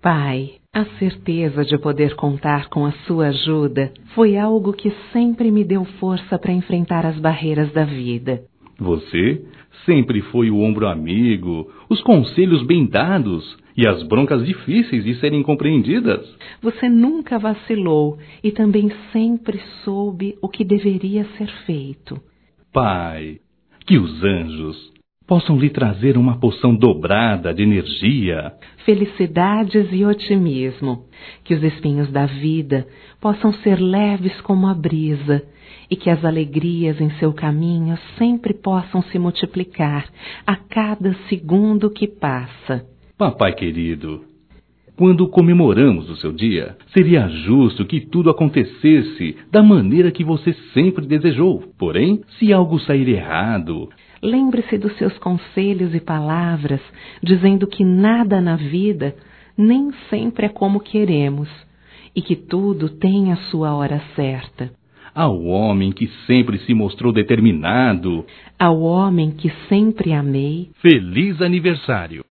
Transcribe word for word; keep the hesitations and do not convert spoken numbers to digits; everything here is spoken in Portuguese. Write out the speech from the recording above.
Pai, a certeza de poder contar com a sua ajuda foi algo que sempre me deu força para enfrentar as barreiras da vida. Você sempre foi o ombro amigo, os conselhos bem dados e as broncas difíceis de serem compreendidas. Você nunca vacilou e também sempre soube o que deveria ser feito. Pai, que os anjos possam lhe trazer uma porção dobrada de energia, felicidades e otimismo, que os espinhos da vida possam ser leves como a brisa e que as alegrias em seu caminho sempre possam se multiplicar a cada segundo que passa. Papai querido, quando comemoramos o seu dia, seria justo que tudo acontecesse da maneira que você sempre desejou. Porém, se algo sair errado, lembre-se dos seus conselhos e palavras, dizendo que nada na vida nem sempre é como queremos e que tudo tem a sua hora certa. Ao homem que sempre se mostrou determinado, ao homem que sempre amei, feliz aniversário!